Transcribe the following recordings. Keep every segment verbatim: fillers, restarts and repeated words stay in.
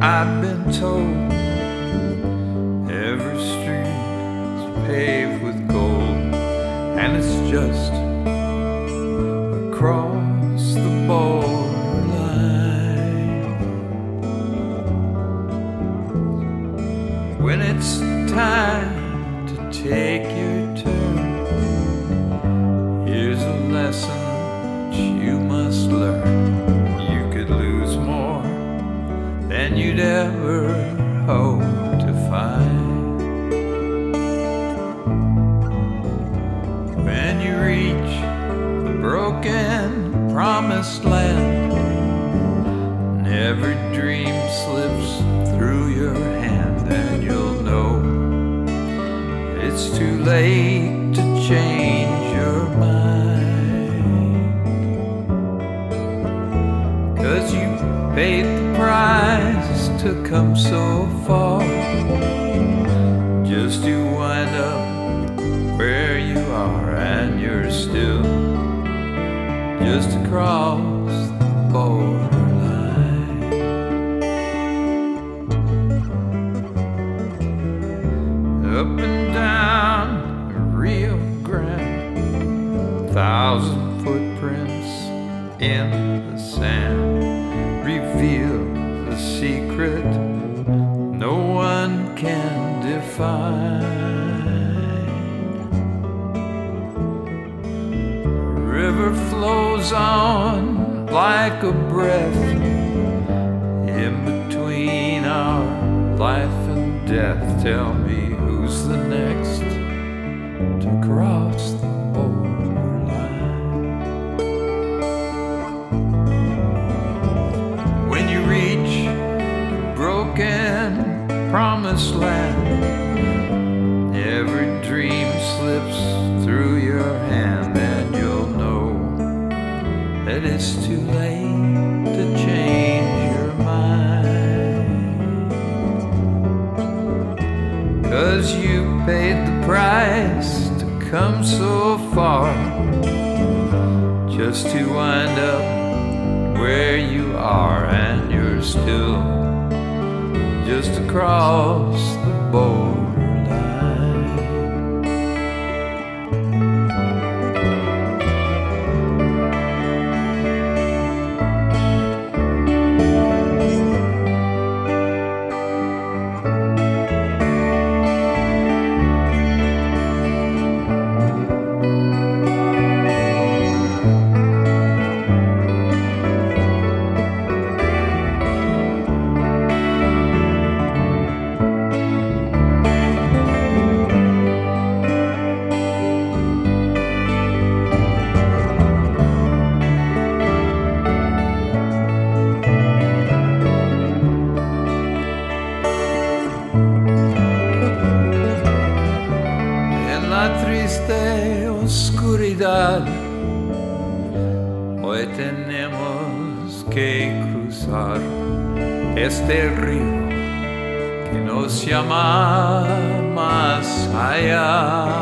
I've been told every street is paved with gold, and it's just across the borderline. When it's time to take your turn, here's a lesson that you must learn. You could lose more than you'd ever hope to find. When you reach the broken promised land, and every dream slips through your hand, and you'll know it's too late to change your mind. 'Cause you paid the price to come so far, just to wind up where you are, and you're still just across the borderline. Up and down Rio Grande, thousand footprints in the sand reveal the secret no one can define. The river flows on like a breath in between our life and death. Tell me, who's the next to cross the borderline? When you reach the broken promised land, every dream slips through your hand, and you'll know that it's too late to change your mind. 'Cause you paid the price to come so far, just to wind up where you are, and you're still just across the borderline. Triste oscuridad, hoy tenemos que cruzar este río que nos llama más allá.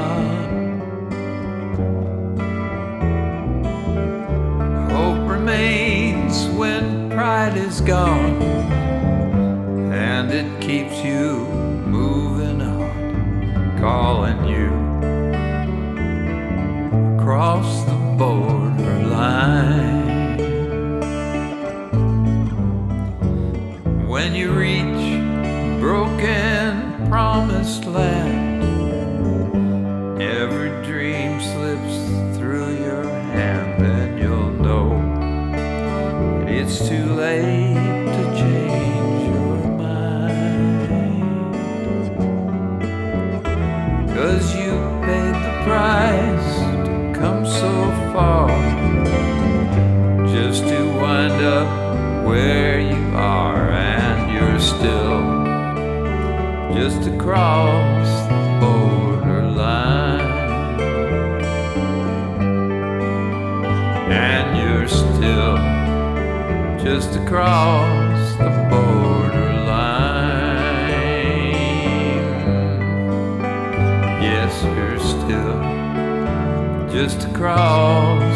Hope remains when pride is gone, and it keeps you moving on, calling you across the borderline. When you reach broken promised land, every dream slips through your hand, and you'll know it's too late to change your mind. 'Cause you paid the price come so far, just to wind up where you are, and you're still just across the borderline. And you're still just across the borderline. Yes, you're still just across